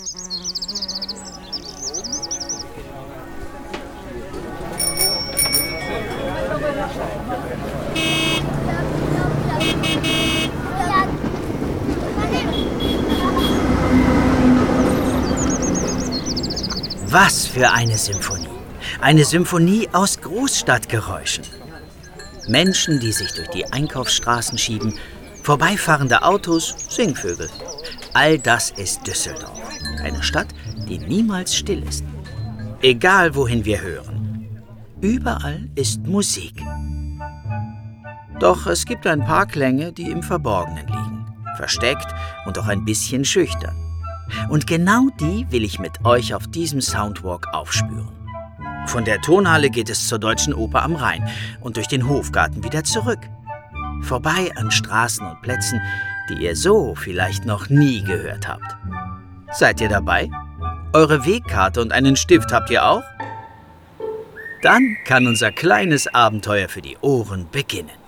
Was für eine Symphonie. Eine Symphonie aus Großstadtgeräuschen. Menschen, die sich durch die Einkaufsstraßen schieben, vorbeifahrende Autos, Singvögel. All das ist Düsseldorf. Eine Stadt, die niemals still ist. Egal, wohin wir hören. Überall ist Musik. Doch es gibt ein paar Klänge, die im Verborgenen liegen. Versteckt und auch ein bisschen schüchtern. Und genau die will ich mit euch auf diesem Soundwalk aufspüren. Von der Tonhalle geht es zur Deutschen Oper am Rhein und durch den Hofgarten wieder zurück. Vorbei an Straßen und Plätzen, die ihr so vielleicht noch nie gehört habt. Seid ihr dabei? Eure Wegkarte und einen Stift habt ihr auch? Dann kann unser kleines Abenteuer für die Ohren beginnen.